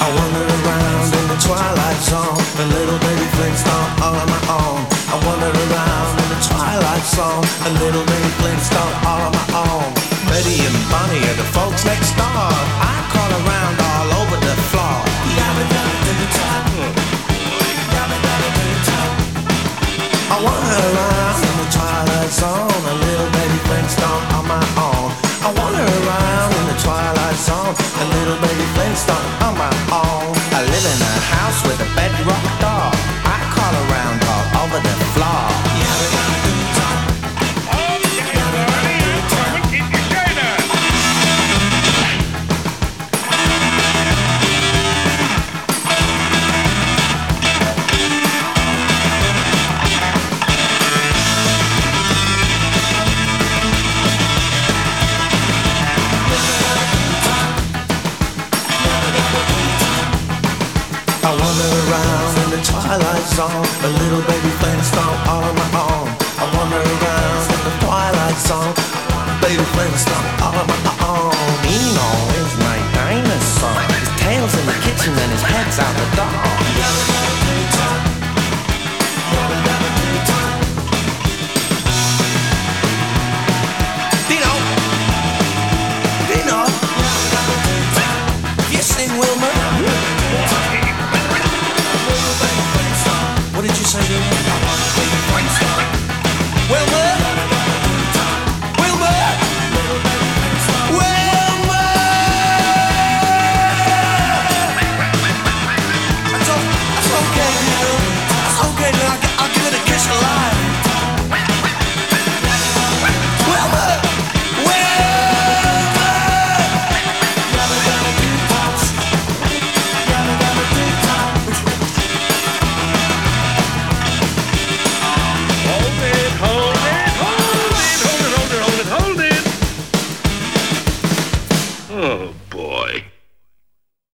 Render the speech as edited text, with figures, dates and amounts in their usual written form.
I wander around in the twilight zone, a little baby Flintstone all on my own. I wander around in the twilight zone, a little baby Flintstone all on my own. Betty and Bonnie are the folks next door. I call around all over the floor. I wander around in the twilight zone, a little baby Flintstone on my own. I wander around in the twilight zone, a little baby Flintstone on my own. I live in a house with a bedrock door. I call around all over the floor. I wander around in the twilight zone, a little baby Flintstone all on my own. I wander around in the twilight zone, baby Flintstone all on my own. Eno is my dinosaur. His tail's in the kitchen and his head's out the door. Dino, Dino, you sing Wilma.